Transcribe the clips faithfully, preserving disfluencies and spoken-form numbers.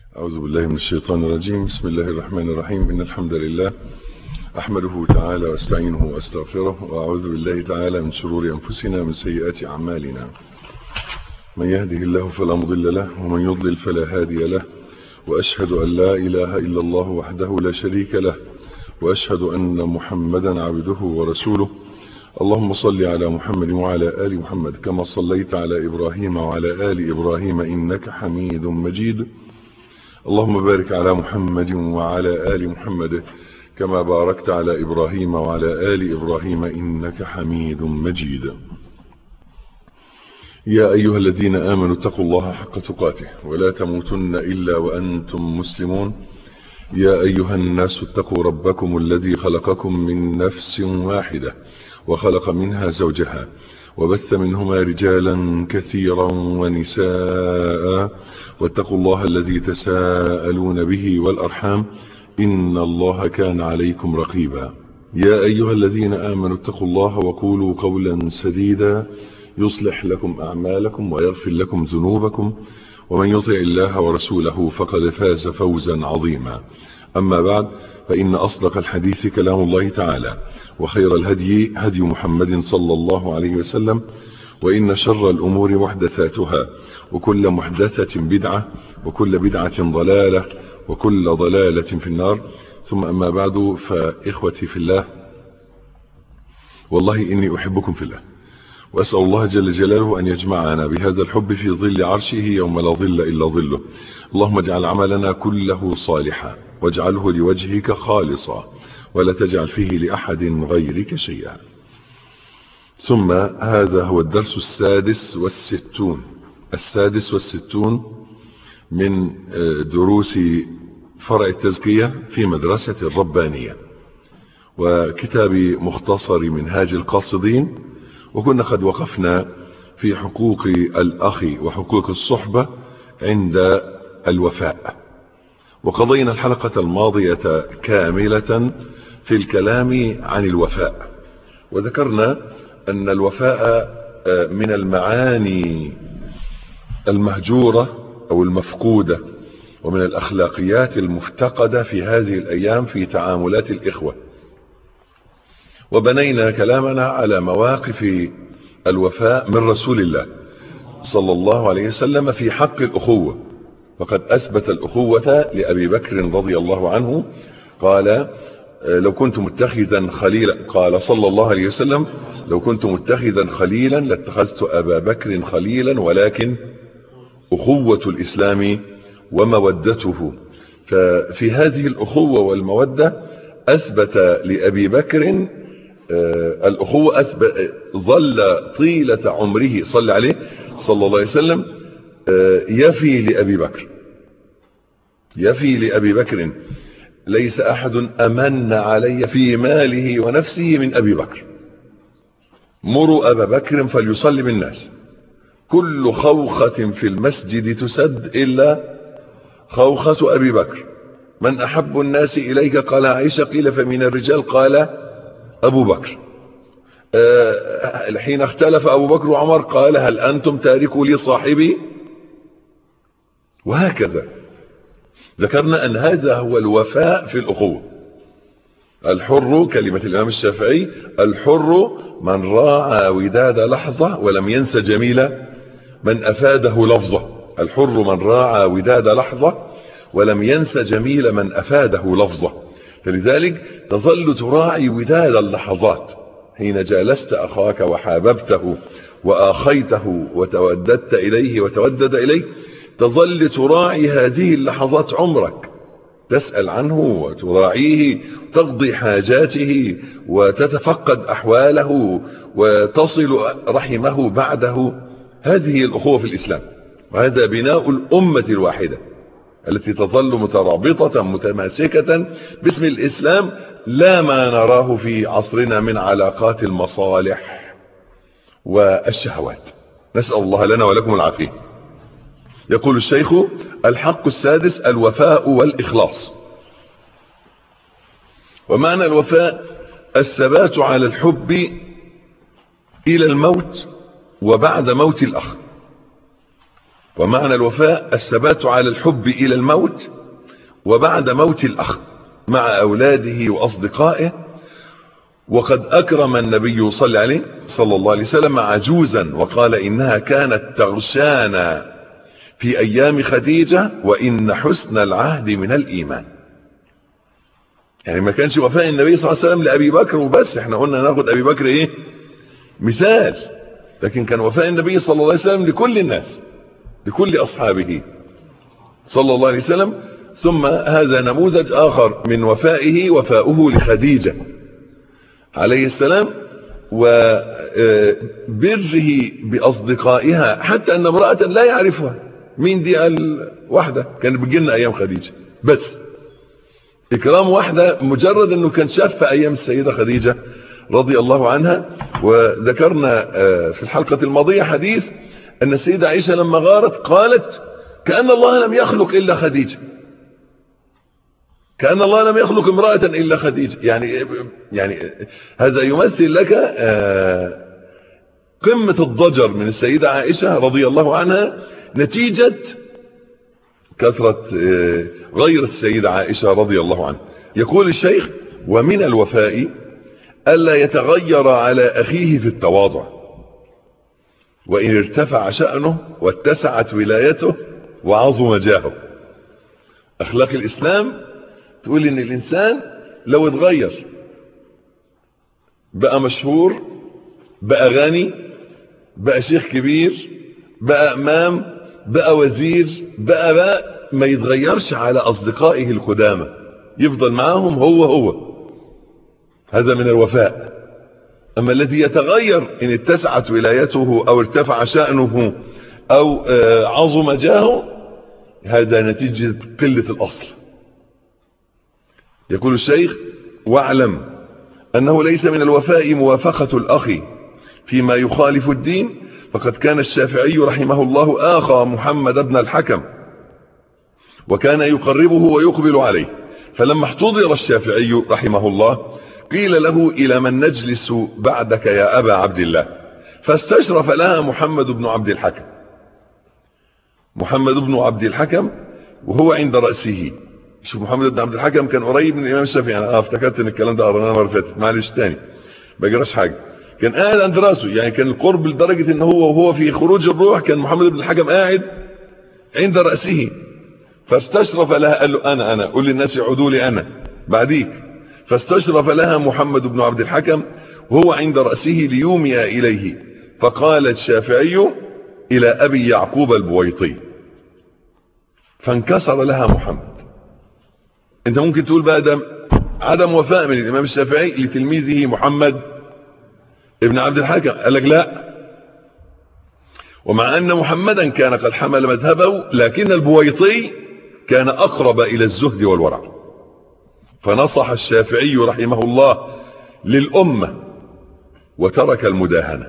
أعوذ بالله من الشيطان الرجيم. بسم الله الرحمن الرحيم. إن الحمد لله أحمده تعالى واستعينه واستغفره، وأعوذ بالله تعالى من شرور أنفسنا ومن سيئات أعمالنا. من يهده الله فلا مضل له، ومن يضلل فلا هادي له، وأشهد أن لا إله إلا الله وحده لا شريك له، وأشهد أن محمدا عبده ورسوله. اللهم صل على محمد وعلى آل محمد كما صليت على إبراهيم وعلى آل إبراهيم إنك حميد مجيد. اللهم بارك على محمد وعلى آل محمد كما باركت على إبراهيم وعلى آل إبراهيم إنك حميد مجيد. يا أيها الذين آمنوا اتقوا الله حق تقاته ولا تموتن إلا وأنتم مسلمون. يا أيها الناس اتقوا ربكم الذي خلقكم من نفس واحدة وخلق منها زوجها وبث منهما رجالا كثيرا ونساء، واتقوا الله الذي تساءلون به والأرحام إن الله كان عليكم رقيبا. يا أيها الذين آمنوا اتقوا الله وقولوا قولا سديدا يصلح لكم أعمالكم ويغفر لكم ذنوبكم، ومن يطع الله ورسوله فقد فاز فوزا عظيما. أما بعد، فإن أصدق الحديث كلام الله تعالى، وخير الهدي هدي محمد صلى الله عليه وسلم، وإن شر الأمور محدثاتها، وكل محدثة بدعة، وكل بدعة ضلالة، وكل ضلالة في النار. ثم أما بعد، فإخوتي في الله، والله إني أحبكم في الله، وأسأل الله جل جلاله أن يجمعنا بهذا الحب في ظل عرشه يوم لا ظل إلا ظله. اللهم اجعل عملنا كله صالحا، واجعله لوجهك خالصا، ولا تجعل فيه لأحد غيرك شيئا. ثم هذا هو الدرس السادس والستون السادس والستون من دروس فرع التزكية في مدرسة الربانية، وكتاب مختصر منهاج القاصدين. وكنا قد وقفنا في حقوق الأخ وحقوق الصحبة عند الوفاء، وقضينا الحلقة الماضية كاملة في الكلام عن الوفاء، وذكرنا أن الوفاء من المعاني المهجورة أو المفقودة، ومن الأخلاقيات المفتقدة في هذه الأيام في تعاملات الإخوة. وبنينا كلامنا على مواقف الوفاء من رسول الله صلى الله عليه وسلم في حق الأخوة، فقد أثبت الأخوة لأبي بكر رضي الله عنه. قال: لو كنت متخذا خليلا، قال صلى الله عليه وسلم: لو كنت متخذا خليلا لاتخذت أبا بكر خليلا، ولكن أخوة الإسلام ومودته. ففي هذه الأخوة والمودة أثبت لأبي بكر الأخوة، أثبت ظل طيلة عمره صلى عليه صلى الله عليه وسلم يفي لأبي بكر يفي لأبي بكر ليس أحد أمن علي في ماله ونفسه من أبي بكر. مروا أبا بكر فليصلي بالناس، كل خوخة في المسجد تسد إلا خوخة أبي بكر. من أحب الناس إليك؟ قال عائشة. قيل فمن الرجال؟ قال أبو بكر. أه حين اختلف أبو بكر وعمر قال: هل أنتم تاركوا لي صاحبي؟ وهكذا ذكرنا أن هذا هو الوفاء في الأخوة. الحر، كلمة الإمام الشافعي: الحر من راعى وداد لحظة ولم ينس جميل من أفاده لفظة. الحر من راعى وداد لحظة ولم ينس جميل من أفاده لفظة. فلذلك تظل تراعي وداد اللحظات حين جالست أخاك وحاببته وآخيته وتوددت إليه وتودد إليه، تظل تراعي هذه اللحظات عمرك، تسأل عنه وتراعيه، تقضي حاجاته وتتفقد أحواله وتصل رحمه بعده. هذه الأخوة في الإسلام، وهذا بناء الأمة الواحدة التي تظل مترابطة متماسكة باسم الإسلام، لا ما نراه في عصرنا من علاقات المصالح والشهوات. نسأل الله لنا ولكم العافية. يقول الشيخ: الحق السادس الوفاء والإخلاص. ومعنى الوفاء الثبات على الحب إلى الموت وبعد موت الأخ. ومعنى الوفاء الثبات على الحب إلى الموت وبعد موت الأخ مع أولاده وأصدقائه. وقد أكرم النبي صلى الله عليه صلى الله عليه وسلم عجوزا وقال إنها كانت تغشانا في أيام خديجة وإن حسن العهد من الإيمان. يعني ما كانش وفاء النبي صلى الله عليه وسلم لأبي بكر وبس، احنا قلنا ناخد أبي بكر ايه مثال، لكن كان وفاء النبي صلى الله عليه وسلم لكل الناس لكل أصحابه صلى الله عليه وسلم. ثم هذا نموذج آخر من وفائه وفاؤه لخديجة عليه السلام وبره بأصدقائها، حتى أن امرأة لا يعرفها مين دي، قال واحدة كانت بتجيلنا أيام خديجة، بس إكرام واحدة مجرد أنه كان شاف في أيام السيدة خديجة رضي الله عنها. وذكرنا في الحلقة الماضية حديث أن السيدة عائشة لما غارت قالت كأن الله لم يخلق إلا خديجة، كأن الله لم يخلق امرأة إلا خديجة. يعني يعني هذا يمثل لك قمة الضجر من السيدة عائشة رضي الله عنها نتيجة كثرة غيرة السيدة عائشة رضي الله عنها. يقول الشيخ ومن الوفاء ألا يتغير على أخيه في التواضع، وإن ارتفع شأنه واتسعت ولايته وعظم جاهه. أخلاق الإسلام تقول إن الإنسان لو اتغير بقى مشهور، بقى غني، بقى شيخ كبير، بقى إمام، بقى وزير، بقى بقى ما يتغيرش على أصدقائه القدامى، يفضل معاهم هو هو، هذا من الوفاء. أما الذي يتغير إن اتسعت ولايته أو ارتفع شأنه أو عظم جاهه، هذا نتيجة قلة الأصل. يقول الشيخ واعلم أنه ليس من الوفاء موافقة الأخ فيما يخالف الدين، فقد كان الشافعي رحمه الله آخى محمد بن الحكم وكان يقربه ويقبل عليه، فلما احتضر الشافعي رحمه الله قيل له إلى من نجلس بعدك يا أبا عبد الله، فاستشرف لها محمد بن عبد الحكم محمد بن عبد الحكم وهو عند رأسه. شوف محمد بن عبد الحكم كان قريب من الإمام الشافعي. أنا افتكرت ان الكلام ده قرناه مرة فاتت، معلش تاني ما جراش حاجة. كان قاعد عند رأسه، يعني كان القرب لدرجة ان هو وهو في خروج الروح كان محمد بن الحكم قاعد عند رأسه. فاستشرف لها، قال له انا انا قول للناس يعودوا لي انا بعديك. فاستشرف لها محمد بن عبد الحكم وهو عند رأسه ليومي إليه، فقال الشافعي إلى أبي يعقوب البويطي، فانكسر لها محمد. انت ممكن تقول بقى ده عدم وفاء من الإمام الشافعي لتلميذه محمد ابن عبد الحكم، قال لك لا، ومع أن محمدا كان قد حمل مذهبه، لكن البويطي كان أقرب إلى الزهد والورع، فنصح الشافعي رحمه الله للأمة وترك المداهنة.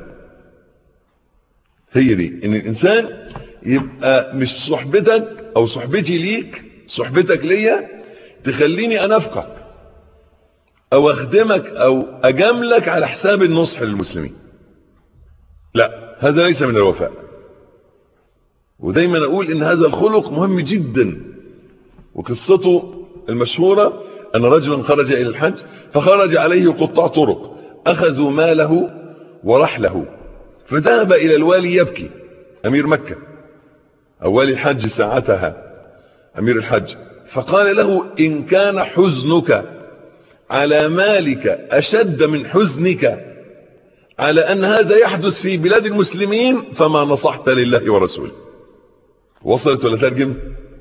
هي دي ان الانسان يبقى مش صحبتك او صحبتي ليك، صحبتك ليا تخليني انافقك او اخدمك او اجاملك على حساب النصح للمسلمين. لا، هذا ليس من الوفاء. ودايما اقول ان هذا الخلق مهم جدا. وقصته المشهورة ان رجلا خرج الى الحج، فخرج عليه قطاع طرق اخذوا ماله ورحله، فذهب الى الوالي يبكي، امير مكة او والي الحج ساعتها امير الحج، فقال له ان كان حزنك على مالك اشد من حزنك على ان هذا يحدث في بلاد المسلمين فما نصحت لله ورسوله. وصلت ولا ترجم؟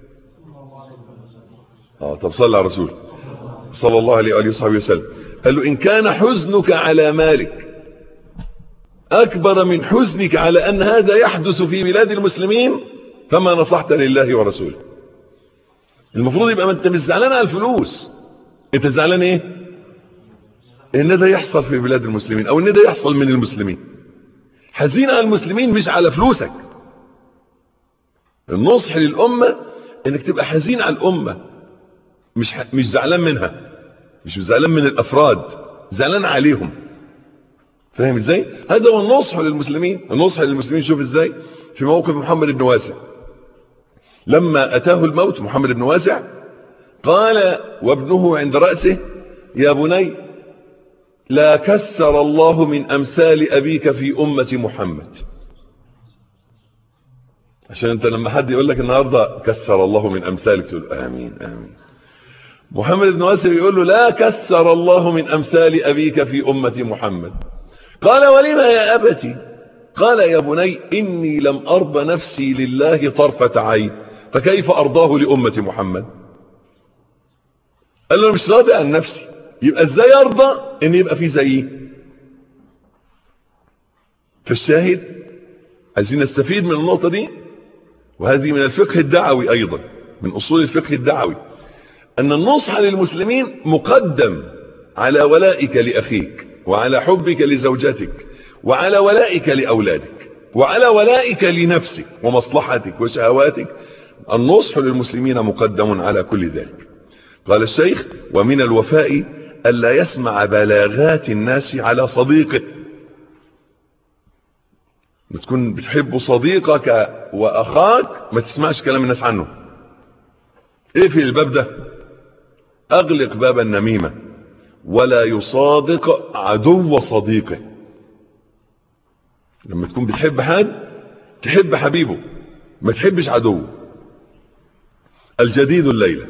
اه طب صلى على رسول صلى الله عليه وآله وصحبه وسلم. قال له ان كان حزنك على مالك اكبر من حزنك على ان هذا يحدث في بلاد المسلمين فما نصحت لله ورسوله. المفروض يبقى ما انت مش زعلان على الفلوس، انت زعلان ايه؟ ان ده يحصل في بلاد المسلمين او ان ده يحصل من المسلمين. حزين على المسلمين مش على فلوسك. النصح للامة انك تبقى حزين على الامة، مش ح... مش زعلان منها، مش زعلان من الافراد، زعلان عليهم. فاهم ازاي؟ هذا هو النصح للمسلمين. النصح للمسلمين شوف ازاي في موقف محمد بن واسع لما أتاه الموت محمد بن واسع قال وابنه عند رأسه يا بني لا كسر الله من أمثال أبيك في أمة محمد. عشان انت لما حد يقول لك النهاردة كسر الله من أمثالك تقول آمين آمين. محمد بن واسع يقول له لا كسر الله من أمثال أبيك في أمة محمد. قال ولما يا أبتي؟ قال يا بني إني لم أرض نفسي لله طرفة عين فكيف أرضاه لأمة محمد؟ قال له أنا مش راضي عن نفسي، يبقى ازاي أرضى إن يبقى في زيي؟ فالشاهد عايزين نستفيد من النقطة دي، وهذه من الفقه الدعوي أيضا، من أصول الفقه الدعوي، أن النصح للمسلمين مقدم على ولائك لأخيك، وعلى حبك لزوجتك، وعلى ولائك لأولادك، وعلى ولائك لنفسك ومصلحتك وشهواتك. النصح للمسلمين مقدم على كل ذلك. قال الشيخ ومن الوفاء ألا يسمع بلاغات الناس على صديقه. تكون بتحب صديقك وأخاك ما تسمعش كلام الناس عنه. اقفل الباب ده، أغلق باب النميمة، ولا يصادق عدو صديقه. لما تكون بتحب حد تحب حبيبه، ما تحبش عدوه. الجديد الليلة.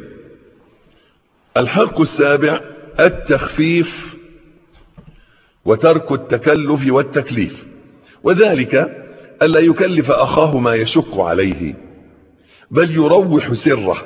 الحق السابع التخفيف وترك التكلف والتكليف، وذلك ألا يكلف أخاه ما يشق عليه، بل يروح سره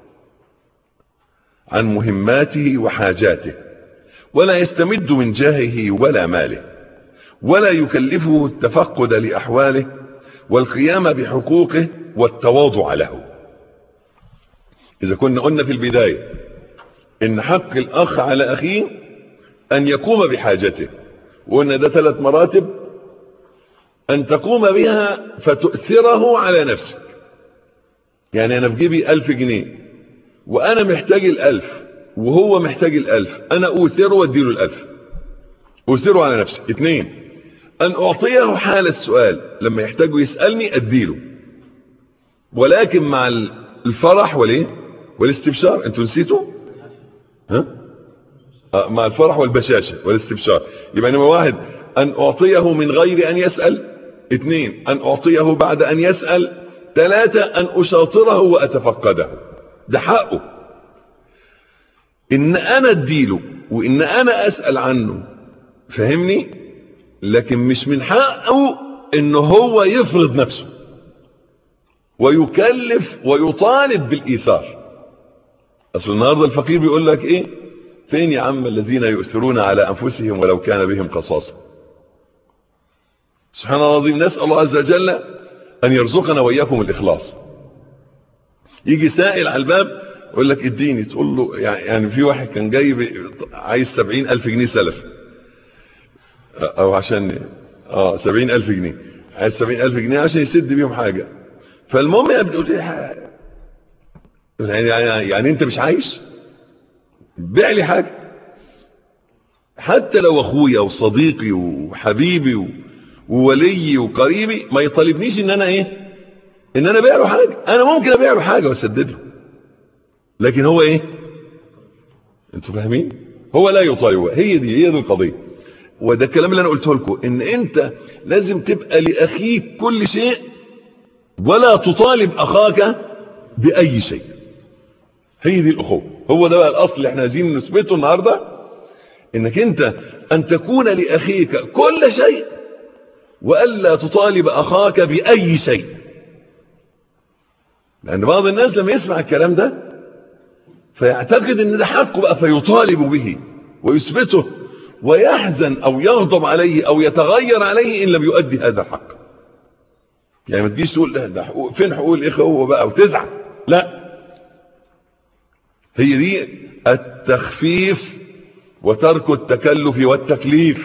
عن مهماته وحاجاته، ولا يستمد من جاهه ولا ماله، ولا يكلفه التفقد لأحواله والقيام بحقوقه والتواضع له. إذا كنا قلنا في البداية إن حق الأخ على أخيه أن يقوم بحاجته، وقلنا ده ثلاث مراتب، أن تقوم بها فتؤثره على نفسك. يعني أنا في جيبي ألف جنيه وأنا محتاج الألف وهو محتاج الألف، أنا أؤثره وأديله الألف، أؤثره على نفسي. اثنين، أن أعطيه حال السؤال، لما يحتاجه يسألني أديله، ولكن مع الفرح والإيه والاستبشار. أنتوا نسيتوا؟ ها؟ آه مع الفرح والبشاشة والاستبشار. يبقى نمرة واحد أن أعطيه من غير أن يسأل. اثنين، أن أعطيه بعد أن يسأل. ثلاثة، أن أشاطره وأتفقده. ده حقه إن أنا أديله وإن أنا أسأل عنه، فهمني؟ لكن مش من حقه إنه هو يفرض نفسه ويكلف ويطالب بالإيثار. أصل النهاردة الفقير بيقول لك إيه؟ فين يا عم الذين يؤثرون على أنفسهم ولو كان بهم خصاصة؟ سبحان الله العظيم. نسأل الله عز وجل أن يرزقنا وإياكم الإخلاص. يجي سائل على الباب يقول لك اديني، تقول له يعني في واحد كان جاي عايز سبعين ألف جنيه سلف، أو عشان اه سبعين ألف جنيه، عايز سبعين ألف جنيه عشان يسد بيهم حاجة. فالمهم يا بتقول ايه يعني, يعني, يعني انت مش عايش؟ بيع لي حاجة، حتى لو اخويا وصديقي وحبيبي وولي وقريبي ما يطالبنيش ان انا ايه ان انا ابيع له حاجة. انا ممكن ابيع له حاجة واسدد له، لكن هو ايه؟ انتوا فاهمين؟ هو لا يطالب. هي دي هي دي القضية. وده الكلام اللي انا قلته لكم، ان انت لازم تبقى لاخيك كل شيء، ولا تطالب اخاك باي شيء. هي دي الاخوة. هو ده بقى الاصل اللي احنا عايزين نثبته النهارده، انك انت ان تكون لاخيك كل شيء والا تطالب اخاك باي شيء. لان بعض الناس لما يسمع الكلام ده فيعتقد ان ده حقه بقى، فيطالب به ويثبته، ويحزن او يغضب عليه او يتغير عليه ان لم يؤدي هذا الحق. يعني ما تجيش تقول ده حقوق، فين حقوق الاخوه بقى وتزعل. لا، هي دي التخفيف وترك التكلف والتكليف،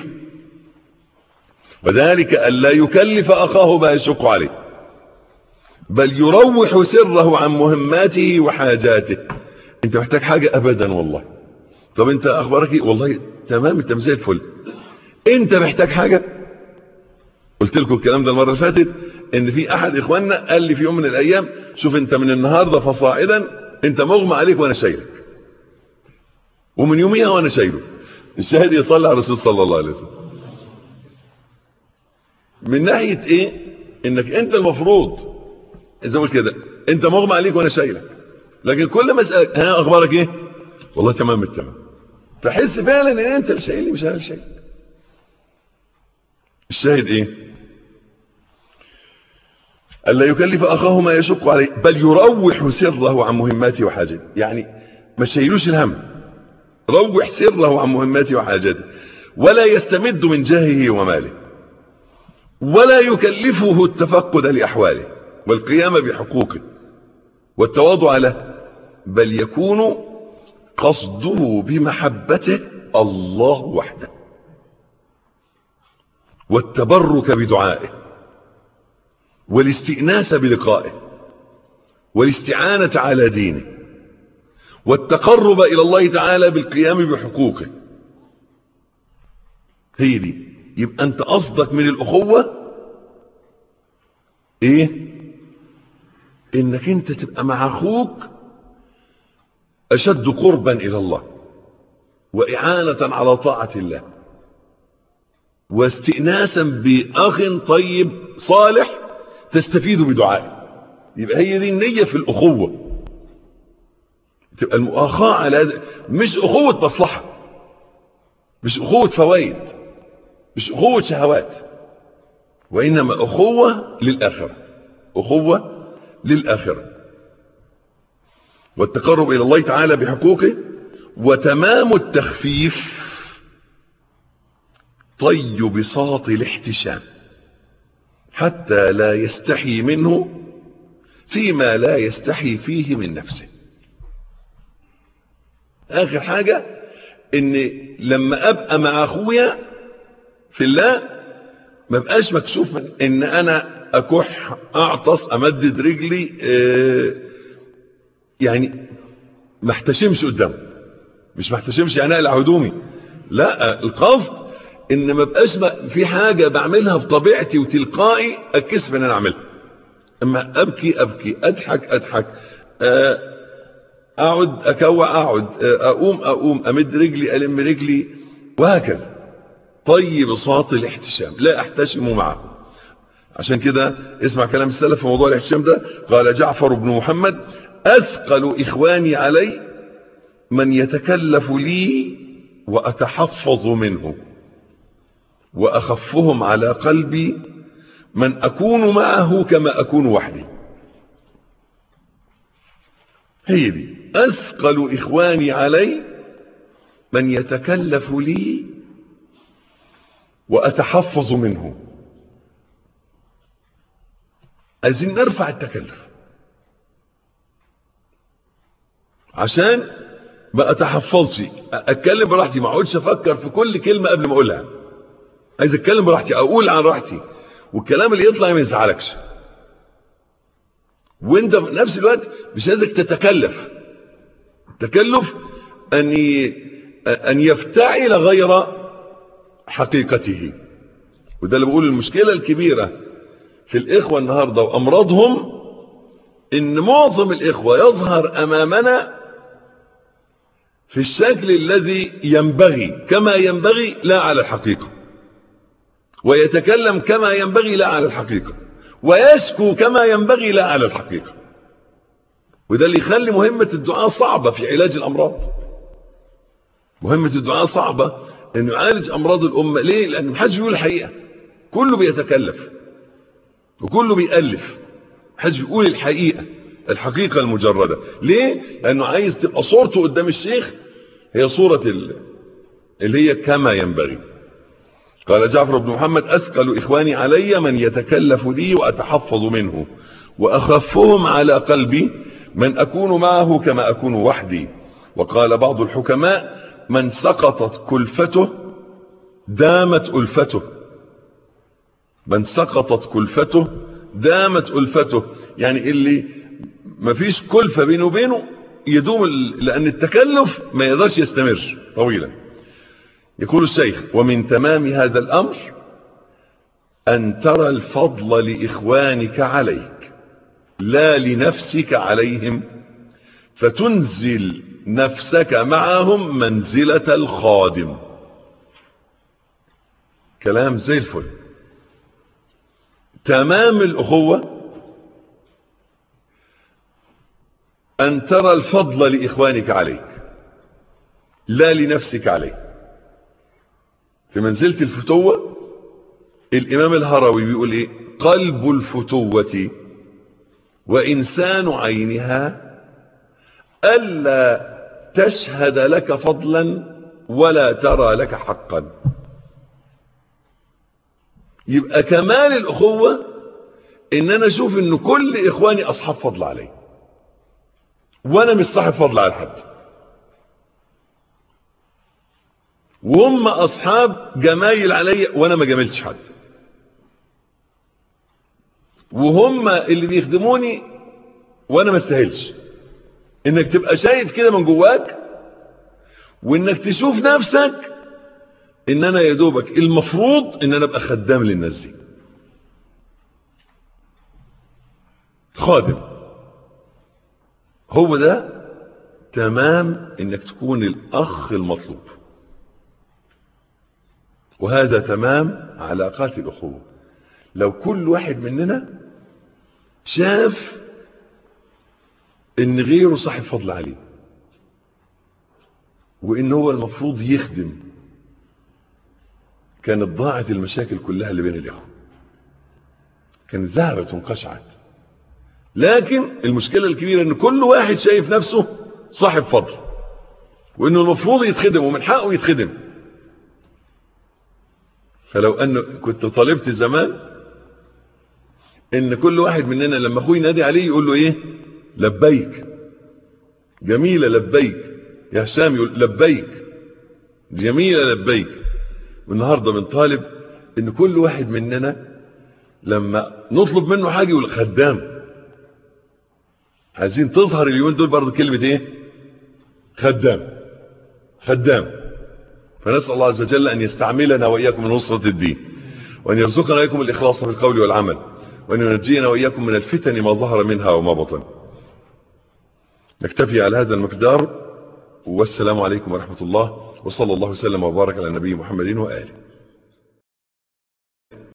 وذلك ألا يكلف أخاه ما يشق عليه، بل يروح سره عن مهماته وحاجاته. انت محتاج حاجة ابدا والله، طب انت اخبارك ايه؟ والله تمام، انت زي الفل. انت محتاج حاجة؟ قلت لكم الكلام ده المرة اللي فاتت، ان في احد اخواننا قال لي في يوم من الايام شوف انت من النهاردة فصاعدا انت مغمى عليك وانا شايلك، ومن يوميها وانا شايله. الشاهد يصلي على الرسول صلى الله عليه وسلم. من ناحية ايه؟ انك انت المفروض زي ما قلت كده انت مغمى عليك وانا شايلك، لكن كل ما اسالك ها اخبارك ايه؟ والله تمام التمام. فحس فعلا ان انت اللي شايلني مش انا اللي شايلك. الشاهد ايه؟ الا يكلف اخاه ما يشق عليه بل يروح سره عن مهماته وحاجته. يعني ما شايلوش الهم، روح سره عن مهماته وحاجته، ولا يستمد من جاهه وماله، ولا يكلفه التفقد لأحواله والقيام بحقوقه والتواضع له، بل يكون قصده بمحبته الله وحده، والتبرك بدعائه، والاستئناس بلقائه، والاستعانة على دينه، والتقرب إلى الله تعالى بالقيام بحقوقه. هي دي. يبقى أنت قصدك من الأخوة إيه؟ إنك أنت تبقى مع أخوك أشد قربا إلى الله، وإعانة على طاعة الله، واستئناسا بأخ طيب صالح تستفيد بدعائه. يبقى هي دي النية في الأخوة، تبقى المؤاخاة على مش أخوة مصلحة، مش أخوة فوائد، مش أخوة شهوات، وإنما أخوة للآخرة، أخوة للآخرة، والتقرب إلى الله تعالى بحقوقه، وتمام التخفيف طي بساط الاحتشام حتى لا يستحي منه فيما لا يستحي فيه من نفسه. آخر حاجة إن لما أبقى مع أخويا في الله ما بقاش مكسوف من إن أنا أكح أعطس أمدد رجلي، آه يعني ما احتشمش قدامه، مش ما احتشمش يعني أقلع هدومي، لا، القصد إن ما بقاش في حاجة بعملها بطبيعتي وتلقائي أتكسف إن أنا أعملها. أما أبكي أبكي، أضحك أضحك، آه أقعد أكوع أقعد، أقوم أقوم، أمد رجلي ألم رجلي، وهكذا. طيب صوت الاحتشام، لا أحتشم معه. عشان كده اسمع كلام السلف في موضوع الاحتشام ده. قال جعفر بن محمد: أثقل إخواني علي من يتكلف لي وأتحفظ منه، وأخفهم على قلبي من أكون معه كما أكون وحدي. هي دي. أثقل إخواني علي من يتكلف لي وأتحفظ منه. عايزين نرفع التكلف عشان ما أتحفظش، أتكلم براحتي، ما أقعدش أفكر في كل كلمة قبل ما أقولها. عايز أتكلم براحتي، أقول عن راحتي، والكلام اللي يطلع ما يزعلكش. وانت في نفس الوقت مش عايزك تتكلف. التكلف أن أن يفتعل غير حقيقته. وده اللي بقول المشكلة الكبيرة في الإخوة النهاردة وأمراضهم، إن معظم الإخوة يظهر أمامنا في الشكل الذي ينبغي كما ينبغي لا على الحقيقة، ويتكلم كما ينبغي لا على الحقيقة، ويشكو كما ينبغي لا على الحقيقة. وده اللي يخلي مهمة الدعاء صعبة في علاج الأمراض. مهمة الدعاء صعبة انه يعالج امراض الامة. ليه؟ لان محدش بيقول الحقيقة، كله بيتكلف وكله بيألف، محدش بيقول الحقيقة، الحقيقة المجردة. ليه؟ لانه عايز تبقى صورته قدام الشيخ هي صورة اللي هي كما ينبغي. قال جعفر بن محمد: أثقل إخواني علي من يتكلف لي وأتحفظ منه، وأخفهم على قلبي من أكون معه كما أكون وحدي. وقال بعض الحكماء: من سقطت كلفته دامت ألفته. من سقطت كلفته دامت ألفته، يعني اللي مفيش كلفة بينه وبينه يدوم، لأن التكلف ما يقدرش يستمر طويلا. يقول الشيخ: ومن تمام هذا الأمر أن ترى الفضل لإخوانك عليك لا لنفسك عليهم، فتنزل نفسك معهم منزلة الخادم. كلام زي الفل. تمام الأخوة أن ترى الفضل لإخوانك عليك لا لنفسك عليه. في منزلة الفتوة الإمام الهروي بيقول إيه؟ قلب الفتوة وإنسان عينها ألا تشهد لك فضلا ولا ترى لك حقا. يبقى كمال الأخوة إن أنا أشوف إن كل إخواني أصحاب فضل علي وأنا مش صاحب فضل على حد، وهم أصحاب جمايل علي وأنا ما جملتش حد، وهم اللي بيخدموني وأنا ما استاهلش. إنك تبقى شايف كده من جواك، وإنك تشوف نفسك إن أنا يا دوبك المفروض إن أنا أبقى خدام للناس دي، خادم. هو ده تمام إنك تكون الأخ المطلوب، وهذا تمام علاقات الأخوة. لو كل واحد مننا شاف إن غيره صاحب فضل عليه وإن هو المفروض يخدم، كانت ضاعت المشاكل كلها اللي بين الإخوة، كانت ذهبت وانقشعت. لكن المشكلة الكبيرة إن كل واحد شايف نفسه صاحب فضل، وإنه المفروض يتخدم ومن حقه يتخدم. فلو أنه كنت طالبت زمان إن كل واحد مننا لما أخوه ينادي عليه يقول له إيه؟ لبيك. جميلة لبيك يا هشام، يقول لبيك. جميلة لبيك. والنهاردة بنطالب إن كل واحد مننا لما نطلب منه حاجة يقول خدام. عايزين تظهر اليومين دول برضو كلمة إيه؟ خدام. خدام. فنسأل الله عز وجل أن يستعملنا وإياكم من نصرة الدين، وأن يرزقنا وإياكم الإخلاص في القول والعمل، وأن ينجينا وإياكم من الفتن ما ظهر منها وما بطن. نكتفي على هذا المقدار، والسلام عليكم ورحمة الله، وصلى الله وسلم وبارك على النبي محمد وآله.